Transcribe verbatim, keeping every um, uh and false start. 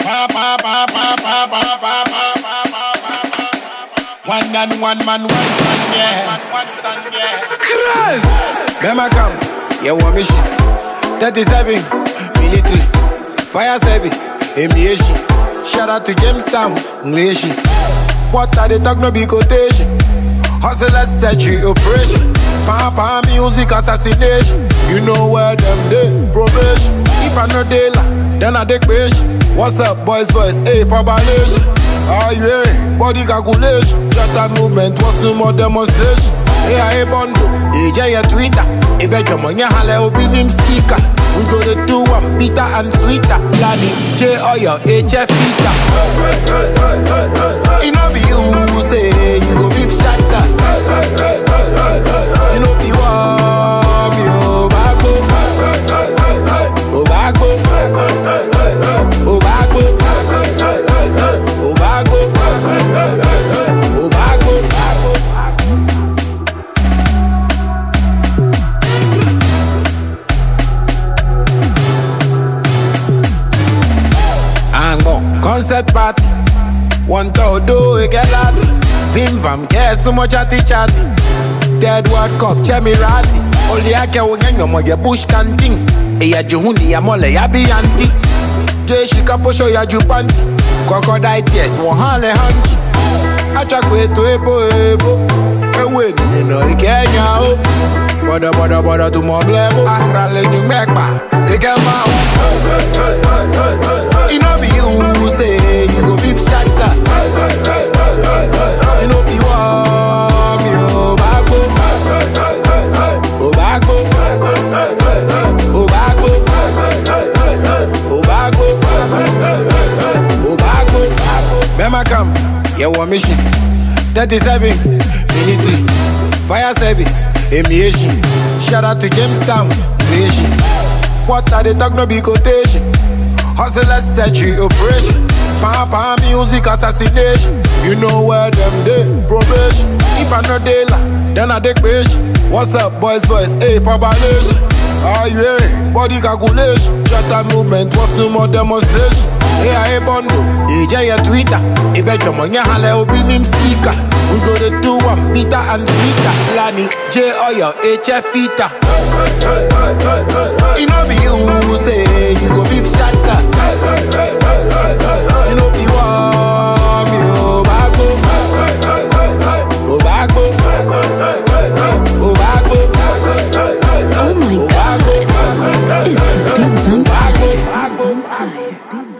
One man, one man, one stand, yeah. One stand, yeah. Chris! Bema come, you want me shit. thirty-seven, military, fire service, aviation. Shout out to Jamestown, nation. What are they talk no be quotation? Hustlers surgery operation. Papa music assassination. You know where them dey, probation. If I no dey la, then I dey question. What's up boys, boys, hey for violation. Oh yeah, body calculation. Shut up movement, what's some more demonstration? Hey I bondo, hey J your Twitter. Hey bet your money hale opinion sticker. We go to do one bitter and sweeter. Planning J or your H F eater. You know be you say you go beef shatter. You know if you want me, oh bago, oh bago, oh bago, oh bago, oh bago. Ango concert party, one to do a get lot. Vim vam care so much chatty chatty. Dead World Cup, Chemirati. Only I can win your your bush canting. Eya Juhuni, ya mole, ya be anti. J Shikapo show ya Jupanti. Crocodile tears, one hale hanky. I track way to Epo Evo. A win, you know, you can't yaw. Bada bada bada to more blebo. I rally you make ba. You get my you know be you say you go beef shatter. You know if you want me, oh bago, oh bago, oh bago, oh bago, oh bago. Bema come, you want me shit. thirty-seven, military, fire service, aviation. Shout out to Jamestown, nation. What are they talk no be quotation? Hustlers surgery operation. Papa music assassination. You know where them dey, probation. If I no dey la, then I dey question. What's up boys, boys, hey for violation. Oh yeah, body calculation. Shut up movement, what's some more demonstration? Hey I bondo, hey J your Twitter. Hey bet your money hale opinion sticker. We go to do one bitter and sweeter. Lani J or your H F eater. You know be you say you go beef shatter. You know if you want me, oh bago, oh bago, oh bago, oh my oh God, bago, it's the Big Vampire. oh bago.